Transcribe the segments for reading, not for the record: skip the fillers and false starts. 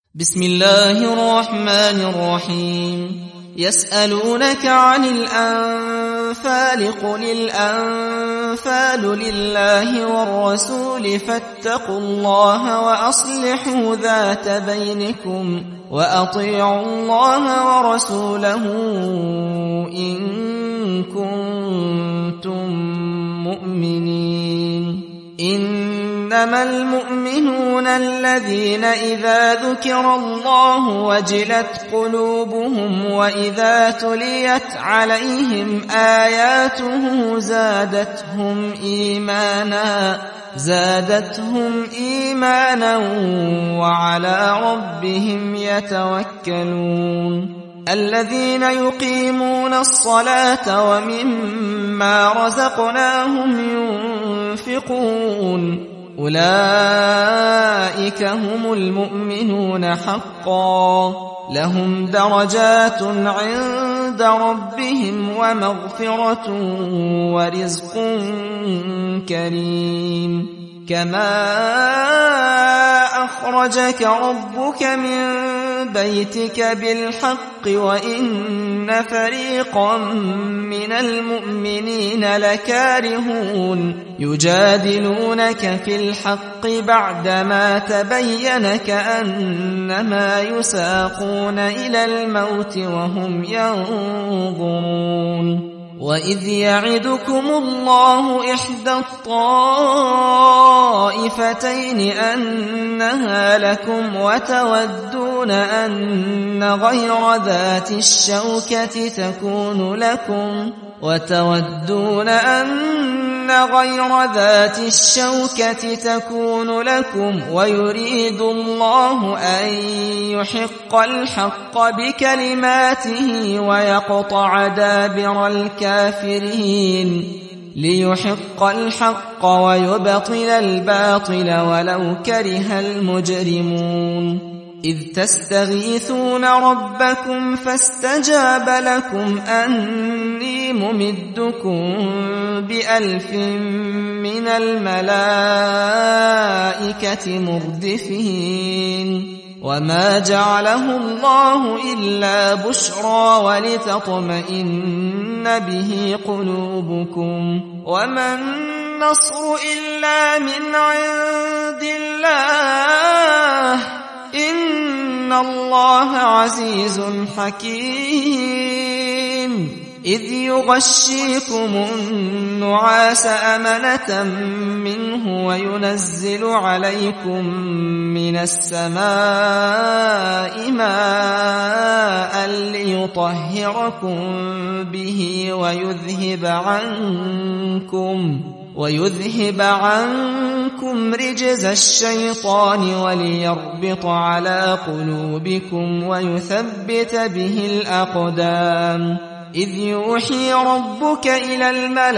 بسم الله الرحمن الرحيم. يسألونك عن الأنفال قل الأنفال لله والرسول فاتقوا الله وأصلحوا ذات بينكم وأطيعوا الله ورسوله إن كنتم مؤمنين. إنما المؤمنون الذين إذا ذكر الله وجلت قلوبهم وإذا تليت عليهم آياته زادتهم إيمانا وعلى ربهم يتوكلون. الذين يقيمون الصلاة ومما رزقناهم ينفقون أولئك هم المؤمنون حقا لهم درجات عند ربهم ومغفرة ورزق كريم. كما أخرجك ربك من بيتك بالحق وإن فريقا من المؤمنين لكارهون يجادلونك في الحق بعدما تبين كأنما يساقون إلى الموت وهم ينظرون. وإذ يعدكم الله إحدى الطائفتين أنها لكم وتودون أن غير ذات الشوكة تكون لكم ويريد الله أن يحق الحق بكلماته ويقطع دابر الكافرين ليحق الحق ويبطل الباطل ولو كره المجرمون. إذ تستغيثون ربكم فاستجاب لكم أني ممدكم ب1000 من الملائكة مردفين. وما جعله الله إلا بشرى ولتطمئن به قلوبكم وما النصر إلا من عند الله إن الله عزيز حكيم. إذ يغشيكم النعاس أمنة منه وينزل عليكم من السماء ماء ليطهركم به ويذهب عنكم رجز الشيطان وليربط على قلوبكم ويثبت به الأقدام. إذ يوحي ربك إلى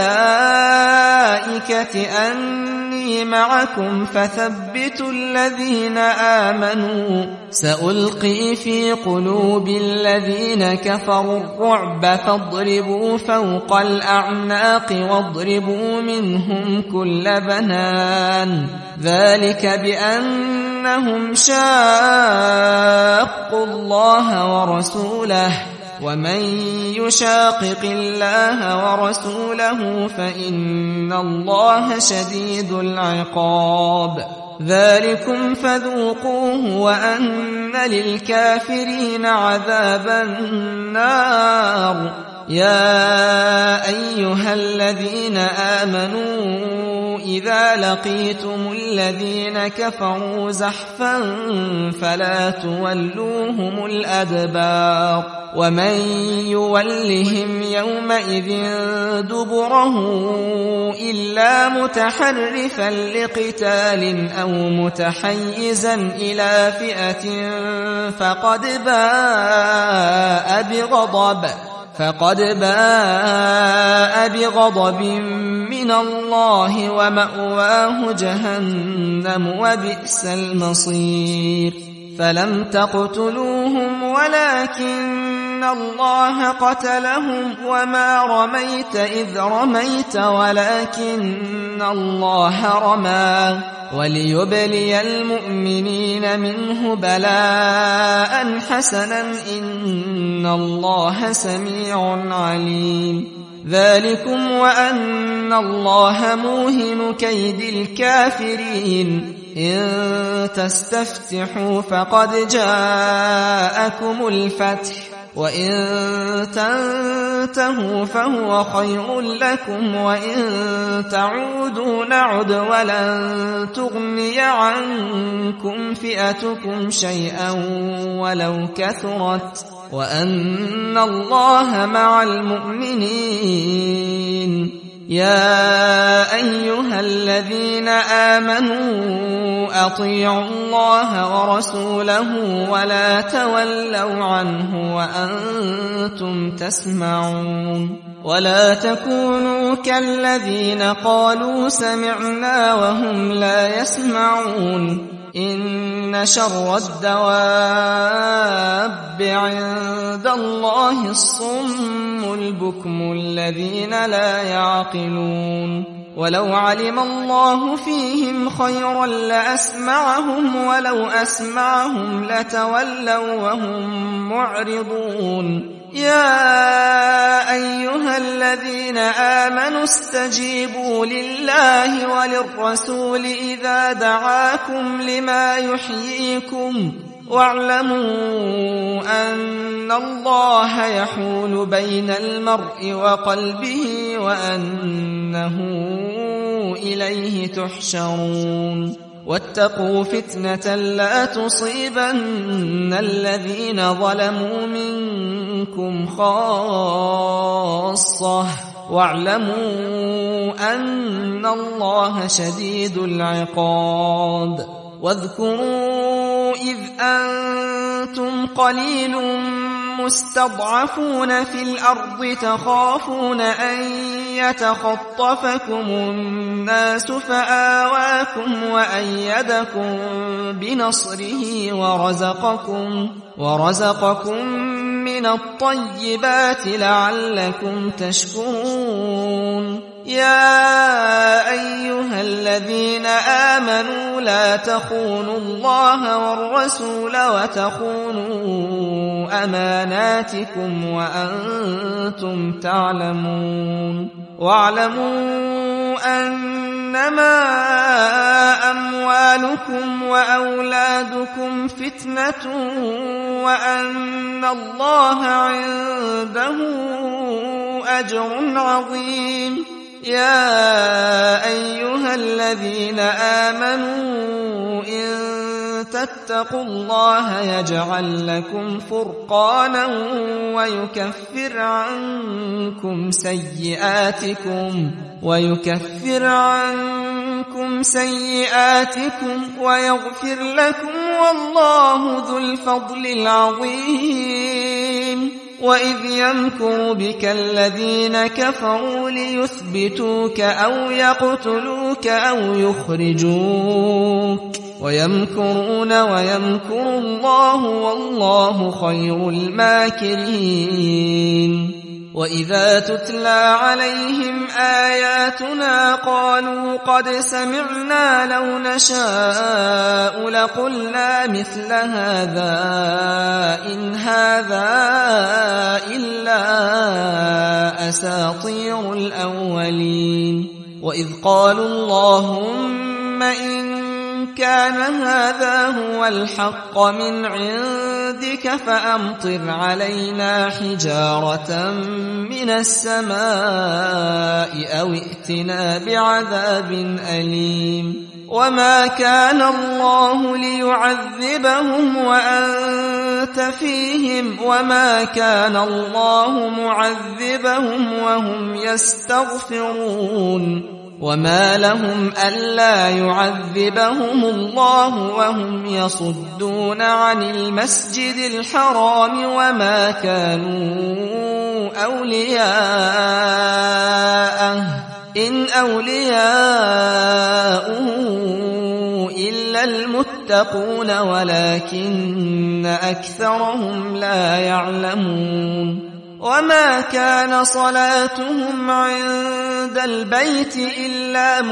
الملائكة أني معكم فثبتوا الذين آمنوا سألقي في قلوب الذين كفروا الرعب فاضربوا فوق الأعناق واضربوا منهم كل بنان. ذلك بأنهم شاقوا الله ورسوله ومن يشاقق الله ورسوله فإن الله شديد العقاب. ذلكم فذوقوه وأن للكافرين عذاب النار. يا أيها الذين آمنوا إذا لقيتم الذين كفروا زحفا فلا تولوهم الأدبار ومن يولهم يومئذ دبره إلا متحرفا لقتال أو متحيزا إلى فئة فقد باء بغضب من الله ومأواه جهنم وبئس المصير. فلم تقتلوهم ولكن أن الله قتلهم وما رميت إذ رميت ولكن الله رمى وليبلي المؤمنين منه بلاء حسنا إن الله سميع عليم ذلكم وأن الله موهن كيد الكافرين إن تستفتحوا فقد جاءكم الفتح وإن تنتهوا فهو خير لكم وإن تعودوا نعد ولن تغني عنكم فئتكم شيئا ولو كثرت وأن الله مع المؤمنين يا أيها الذين آمنوا أطيعوا الله ورسوله ولا تولوا عنه وأنتم تسمعون ولا تكونوا كالذين قالوا سمعنا وهم لا يسمعون إن شر الدواب عند الله الصم البكم الذين لا يعقلون ولو علم الله فيهم خيرا لأسمعهم ولو أسمعهم لتولوا وهم معرضون يا أيها الذين آمنوا استجيبوا لله وللرسول إذا دعاكم لما يحييكم واعلموا أن الله يحول بين المرء وقلبه وأنه إليه تحشرون واتقوا فتنة لا تصيبن الذين ظلموا منكم خاصة واعلموا أن الله شديد العقاب واذكروا إذ أنتم قليل مستضعفون في الأرض تخافون أن يتخطفكم الناس فآواكم وأيدكم بنصره ورزقكم من الطيبات لعلكم تشكرون يا أيها الذين آمنوا لا تخونوا الله والرسول وتخونوا أماناتكم وأنتم تعلمون واعلموا أنما أموالكم وأولادكم فتنة وأن الله عنده أجر عظيم يا أيها الذين آمنوا إن تتقوا الله يجعل لكم فرقانا ويكفر عنكم سيئاتكم ويغفر لكم والله ذو الفضل العظيم وإذ يمكر بك الذين كفروا ليثبتوك أو يقتلوك أو يخرجوك ويمكرون ويمكر الله والله خير الماكرين وإذا تتلى عليهم آياتنا قالوا قد سمعنا لو نشاء لقلنا مثل هذا إن هذا إلا أساطير الأولين وإذ قالوا اللهم إن كان هذا هو الحق من عندك فأمطر علينا حجارة من السماء أو ائتنا بعذاب أليم وما كان الله ليعذبهم وأنت فيهم وما كان الله معذبهم وهم يستغفرون وما لهم ألا يعذبهم الله وهم يصدون عن المسجد الحرام وما كانوا أولياءه إن أولياؤه إلا إلا المتقون ولكن أكثرهم لا يعلمون وما كان صلاتهم عند البيت إلا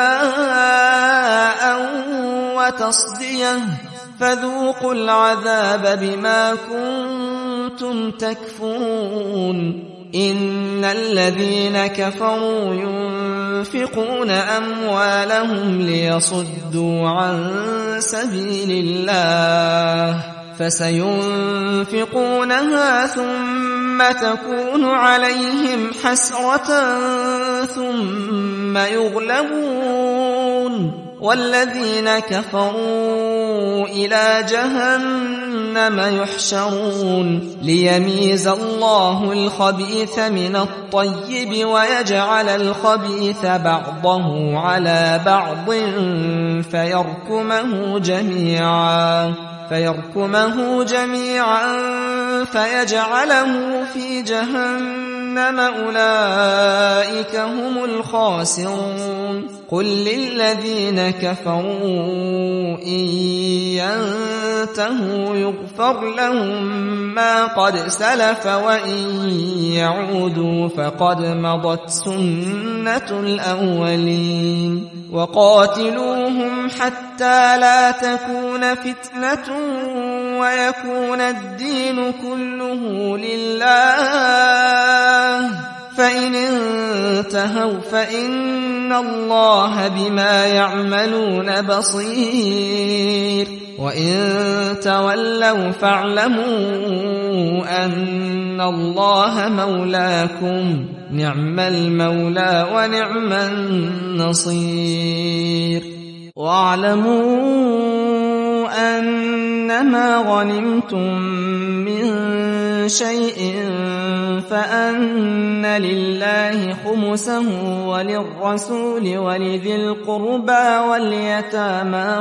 مكاء وتصدية فذوقوا العذاب بما كنتم تكفرون إن الذين كفروا ينفقون أموالهم ليصدوا عن سبيل الله فسينفقونها ثم تكون عليهم حسرة ثم يغلبون والذين كفروا إلى جهنم يحشرون ليميز الله الخبيث من الطيب ويجعل الخبيث بعضه على بعض فيركمه جميعا فيجعله في جهنم أولئك هم الخاسرون قل للذين كفروا إن ينتهوا يغفر لهم ما قد سلف وإن يعودوا فقد مضت سنة الأولين وقاتلوهم حتى لا تكون فتنة ويكون الدين كله لله فإن انتهوا فإن الله بما يعملون بصير وإن تولوا فاعلموا أن الله مولاكم نعم المولى ونعم النصير واعلموا أنما غنمتم من شيء فأن لله خمسه وللرسول ولذي القربى واليتامى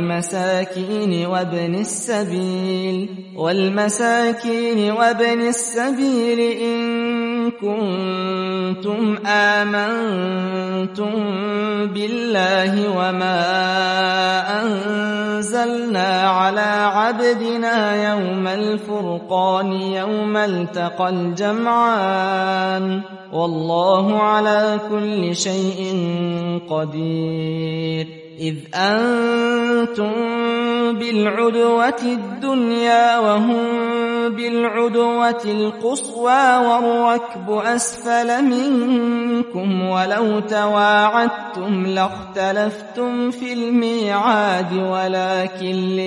والمساكين وابن السبيل إن كنتم آمنتم بالله وما أنزلنا على عبدنا يوم الفرقان يوم التقى الجمعان والله على كل شيء قدير إذ أنتم بالعدوة الدنيا وهم بالعدوة القصوى والركب أسفل منكم ولو تواعدتم لاختلفتم في الميعاد ولكن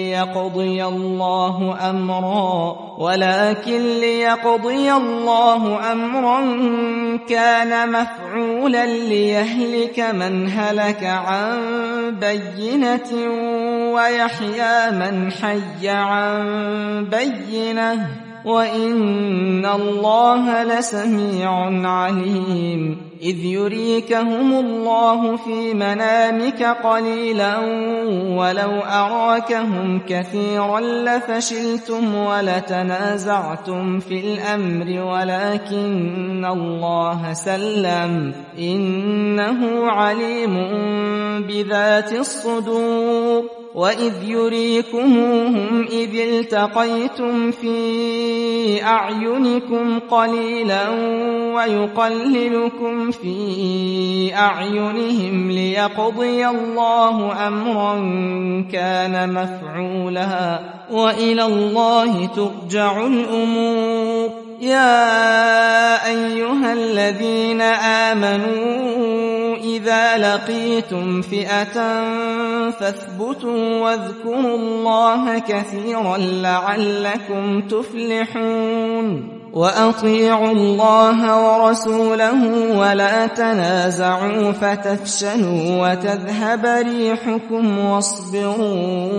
ليقضي الله أمرا كان مفعولا ليهلك من هلك عن بينة ويحيى من حي عن بينة وإن الله لسميع عليم إذ يريكهم الله في منامك قليلا ولو أراكهم كثيرا لفشلتم ولتنازعتم في الأمر ولكن الله سلم إنه عليم بذات الصدور وإذ يريكموهم إذ التقيتم في أعينكم قليلا ويقللكم في أعينهم ليقضي الله أمرا كان مفعولا وإلى الله ترجع الأمور يا أيها الذين آمنوا إذا لقيتم فئة فاثبتوا واذكروا الله كثيرا لعلكم تفلحون وأطيعوا الله ورسوله ولا تنازعوا فتفشلوا وتذهب ريحكم واصبروا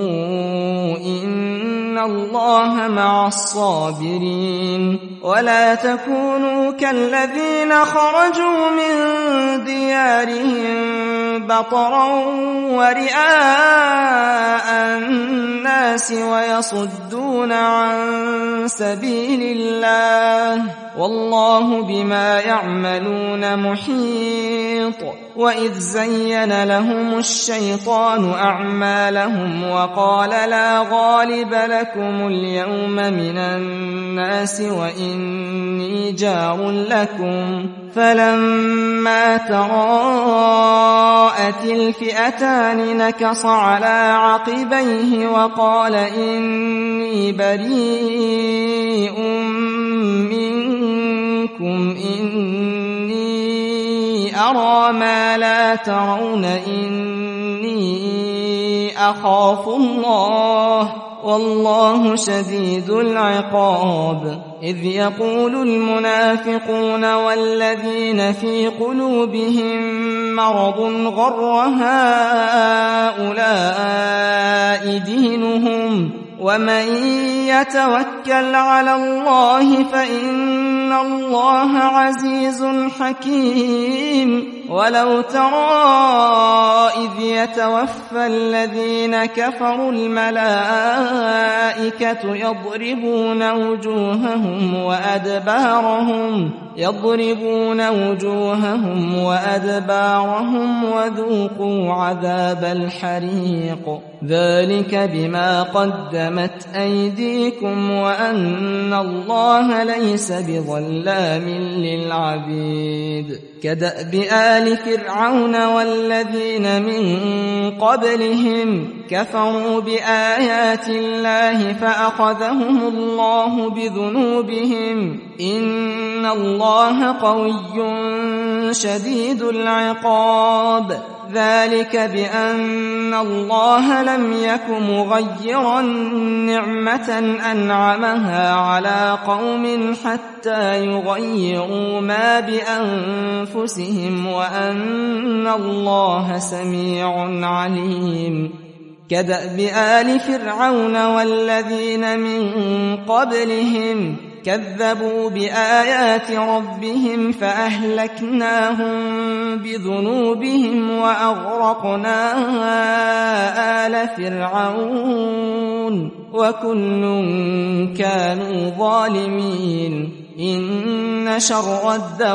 إن الله مع الصابرين ولا تكونوا كالذين خرجوا من ديارهم بطرا ورئاء الناس ويصدون عن سبيل الله والله بما يعملون محيط. وإذ زين لهم الشيطان أعمالهم وقال لا غالب لكم اليوم من الناس وإني جار لكم، فلما تراءت الفئتان نكص على عقبيه وقال إني بريء منكم إني أرى ما لا ترون إني أخاف الله والله شديد العقاب. إذ يقول المنافقون والذين في قلوبهم مرض غر هؤلاء دينهم ومن يتوكل على الله فإن الله عزيز حكيم. ولو ترى إذ يتوفى الذين كفروا الملائكة يضربون وجوههم وأدبارهم وذوقوا عذاب الحريق ذلك بما قدمت أيديكم وأن الله ليس بظلام للعبيد. كدأب آل فرعون والذين من قبلهم كفروا بآيات الله فأخذهم الله بذنوبهم إن الله قوي شديد العقاب. ذلك بأن الله لم يك مغيرا نعمة أنعمها على قوم حتى يغيروا ما بأنفسهم وأن الله سميع عليم. كدأب آل فرعون والذين من قبلهم كذبوا بآيات ربهم فأهلكناهم بذنوبهم وأغرقنا آل فرعون وكل كانوا ظالمين. إن شر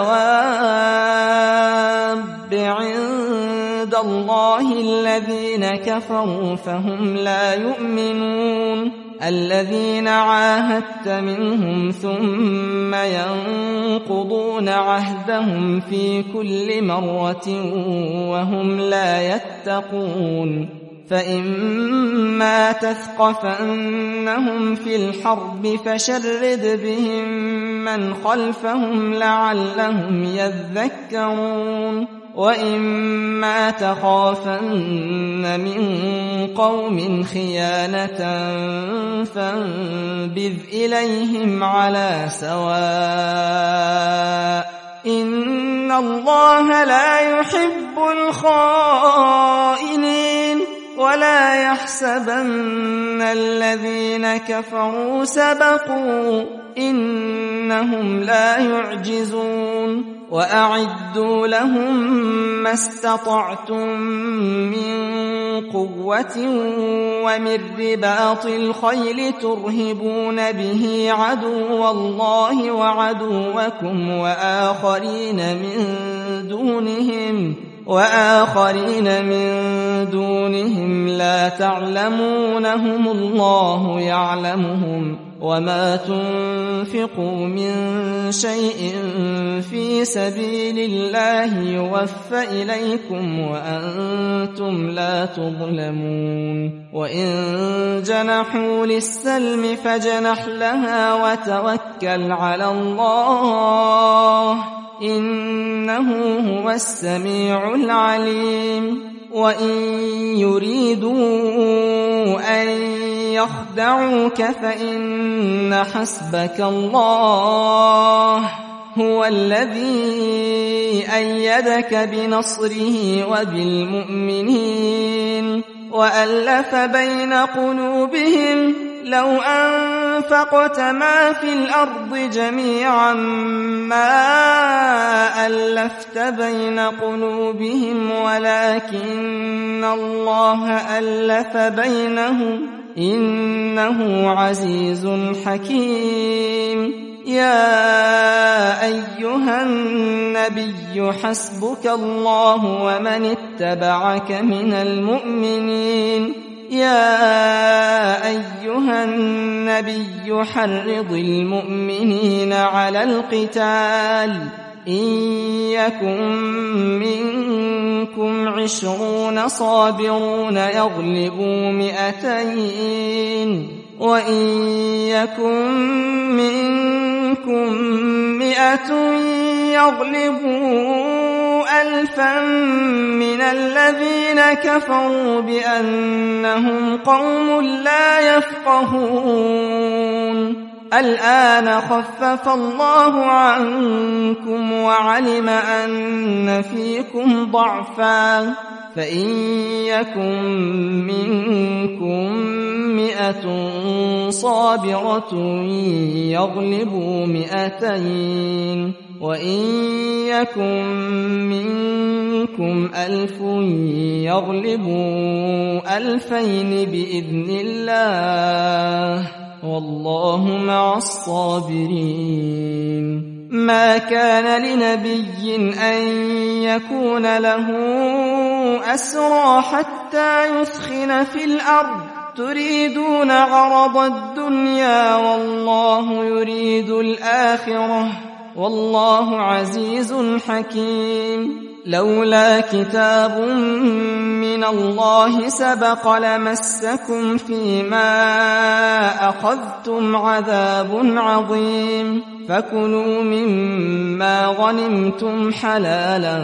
الدواب عند الله الذين كفروا فهم لا يؤمنون. الذين عاهدت منهم ثم ينقضون عهدهم في كل مرة وهم لا يتقون. فإما تثقفنهم في الحرب فشرد بهم من خلفهم لعلهم يذكرون. وإما تخافن من قوم خيانة فانبذ إليهم على سواء إن الله لا يحب الخائنين. ولا يحسبن الذين كفروا سبقوا إنهم لا يعجزون. وأعدوا لهم ما استطعتم من قوة ومن رباط الخيل ترهبون به عدو الله وعدوكم وآخرين من دونهم لا تعلمونهم الله يعلمهم. وما تنفقوا من شيء في سبيل الله يوفى إليكم وأنتم لا تظلمون. وإن جنحوا للسلم فاجنح لها وتوكل على الله إنه هو السميع العليم. وإن يريدوا أن يخدعوك فإن حسبك الله هو الذي أيدك بنصره وبالمؤمنين وألف بين قلوبهم لو أنفقت ما في الأرض جميعا ما ألفت بين قلوبهم ولكن الله ألف بينهم إنه عزيز حكيم. يا أيها النبي حسبك الله ومن اتبعك من المؤمنين. يا أيها النبي حرض المؤمنين على القتال، إن يكن منكم 20 صابرون يغلبوا 200، وإن يكن منكم 100 يغلبوا 1000 من الذين كفروا بأنهم قوم لا يفقهون. الآن خفف الله عنكم وعلم أن فيكم ضعفا، فإن يكن منكم 100 صابرة يغلبوا 200، وإن يكن منكم 1000 يغلبوا 2000 بإذن الله، والله مع الصابرين. ما كان لنبي أن يكون له أسرى حتى يثخن في الأرض، تريدون عرض الدنيا والله يريد الآخرة، والله عزيز حكيم. لولا كتاب من الله سبق لمسكم فيما أخذتم عذاب عظيم، فكلوا مما غنمتم حلالا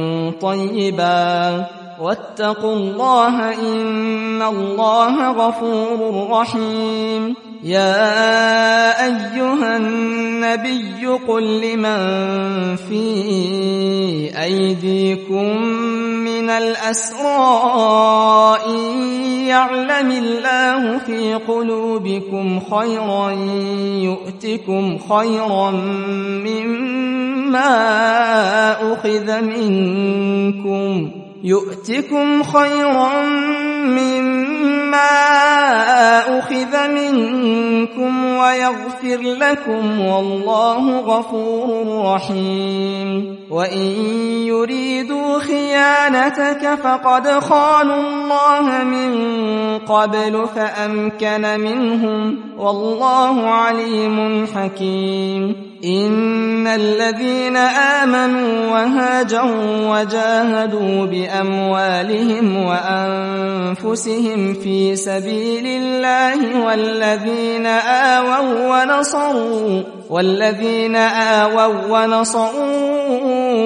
طيبا، واتقوا الله إن الله غفور رحيم. يا أيها النبي قل لمن في أيديكم من الأسرى إن يعلم الله في قلوبكم خيرا يؤتكم خيرا مما أخذ منكم ويغفر لكم، والله غفور رحيم. وإن يريدوا خيانتك فقد خانوا الله من قبل فأمكن منهم، والله عليم حكيم. إن الذين آمنوا وهاجروا وجاهدوا بأموالهم وأنفسهم في سبيل الله والذين آووا ونصروا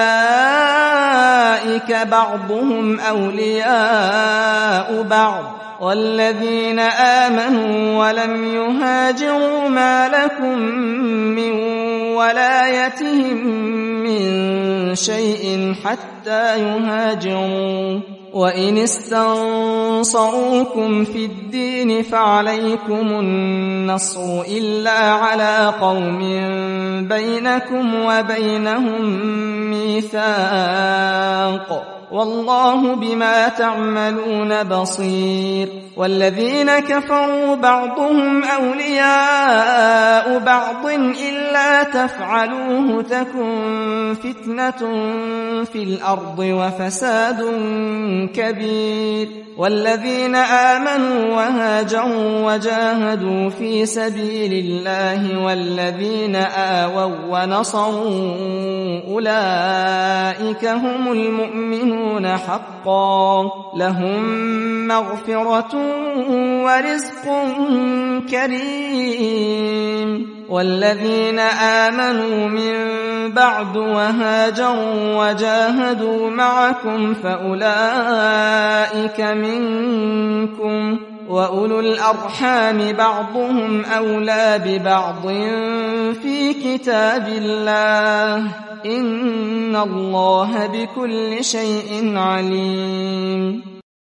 أولئك بعضهم أولياء بعض، والذين آمنوا ولم يهاجروا ما لكم من ولايتهم من شيء حتى يهاجروا، وإن استنصروكم في الدين فعليكم النصر إلا على قوم بينكم وبينهم ميثاق، والله بما تعملون بصير. والذين كفروا بعضهم أولياء بعض إلا تفعلوه تكن فتنة في الأرض وفساد كبير. والذين آمنوا وهاجروا وجاهدوا في سبيل الله والذين آووا ونصروا أولئك هم المؤمنون حقا، لهم مغفرة ورزق كريم. والذين آمنوا من بعد وهاجروا وجاهدوا معكم فأولئك منكم، وأولو الأرحام بعضهم أولى ببعض في كتاب الله، إن الله بكل شيء عليم.